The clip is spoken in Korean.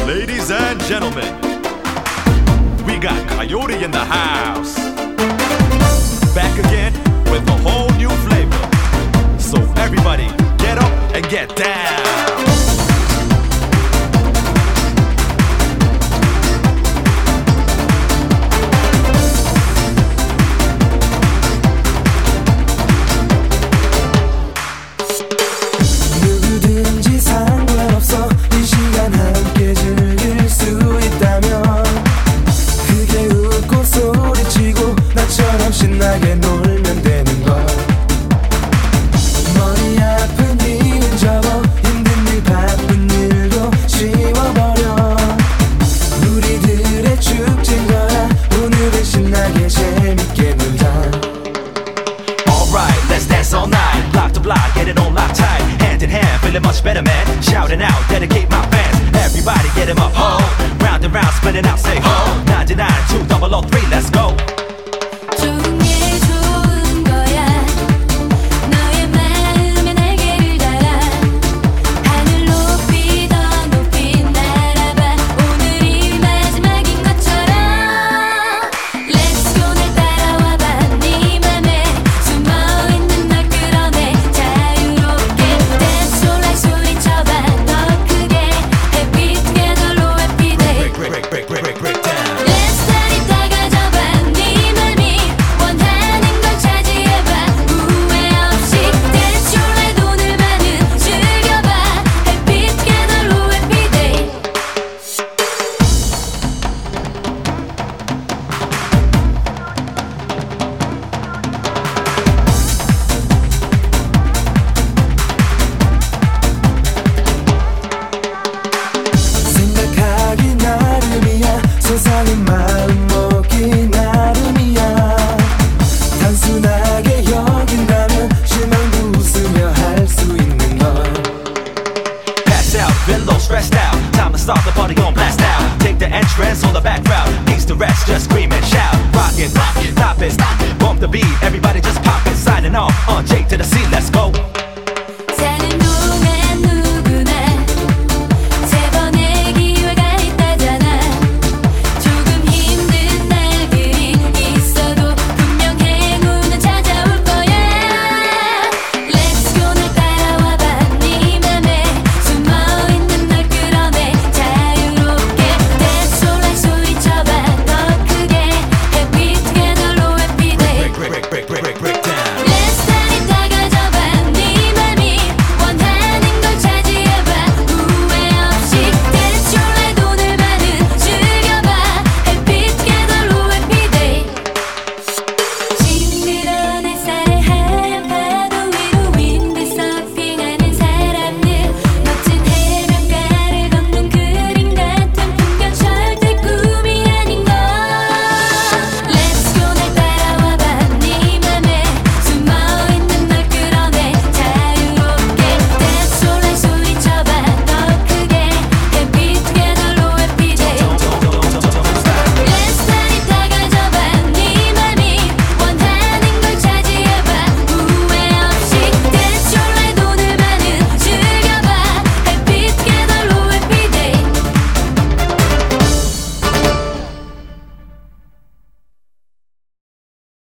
Ladies and gentlemen, we got Coyote in the house. Back again with a whole new flavor. So everybody, get up and get down. 신나게 놀면 되는 걸. 머리 아픈 일은 접어 힘든 일 바쁜 일도 쉬워버려. 우리들의 축제인 거야. 오늘은 신나게 재밌게 놀자. Alright, let's dance all night. Block to block, get it on lock tight. Hand in hand, feeling much better, man. Shouting out, dedicate my fans. Everybody get him up, ho. Round and round, spinning out, say ho. 99, 2, 003, let's go. 세상은 마음 먹기 나름이야. 단순하게 여긴다면 실망도 웃으며 할 수 있는 걸. Pass out, been low, stressed out. Time to start the party on blast out. Take the entrance on the back route. Peace to rest, just scream and shout. Rockin', stop it, bump the beat. Everybody just pop it. Signing off on J to the C, let's go.